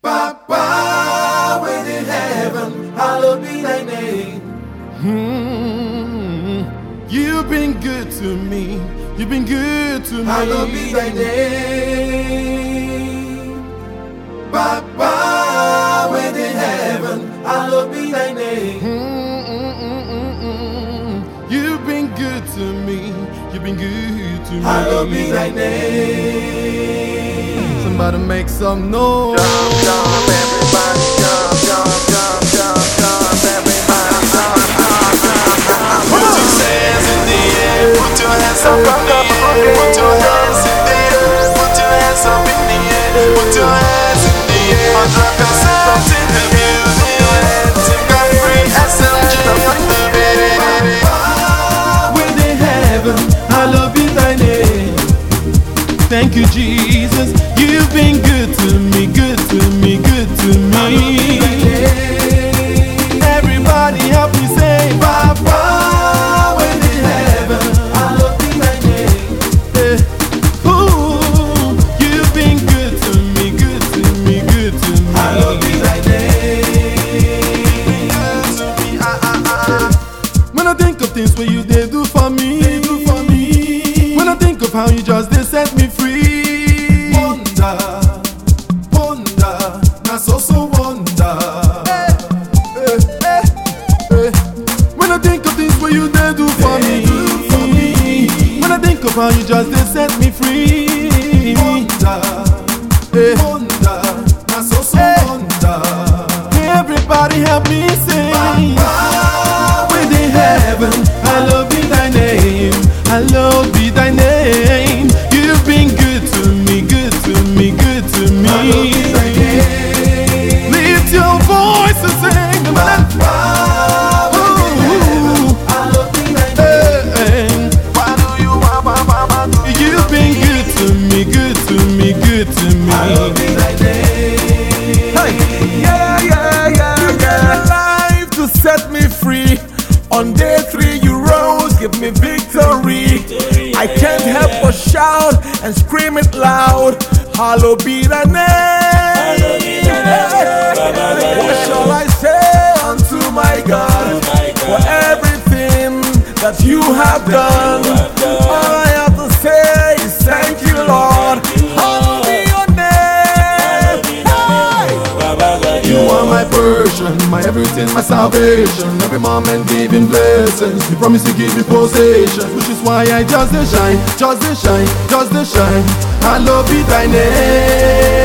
Papa, when in heaven, hallowed be thy name. You've been good to me. You've been good to me. Hallowed be thy name. Papa, when in heaven, hallowed be thy name. You've been good to me. You've been good to me. Hallowed be thy name. Somebody make some noise. Jump, jump, everybody jump, jump, jump, jump, jump, everybody jump, jump, jump, jump. Put your hands in the air, put your hands up in the air, put your hands in the air, put your hands up in the air, put your hands in the air. My drop yourself in the music, got free SMG. When in heaven, hallowed be thy name. Thank you, Jesus. You've been good to me, good to me, good to me. Everybody help me say, Papa, when in heaven, hallowed be thy name. Ooh, you've been good to me, good to me, good to me. Hallowed be thy name. When I think of things where you did do for me, when I think of how you just did set me free. Wonder, wonder, na so wonder. When I think of things where you did do for me, when I think of how you just did set me free. Wonder, wonder, na so wonder. Everybody help me sing. Papa, When in heaven, hallowed be thy name, hallowed be thy name. You've been good to me, good to me, good to hallowed be thy me. name. Lift your voice and sing. Papa, when in heaven, hallowed be thy name. Why do you You've been good to me, good to me, good to Hallowed be me. thy name. Yeah, yeah, yeah, You gave me life to set me free. On day 3 you rose, give me victory. I can't help but shout and scream it loud. Hallowed be thy name. What shall I say unto my God for everything that you have done? All I have to say is thank you, Lord. Hallowed be your name. Hey! You are my portion, my everything, my salvation. Every moment giving blessings. You promise to give me possession, which is why I just dey shine, just dey shine, just dey shine. Hallowed be thy name.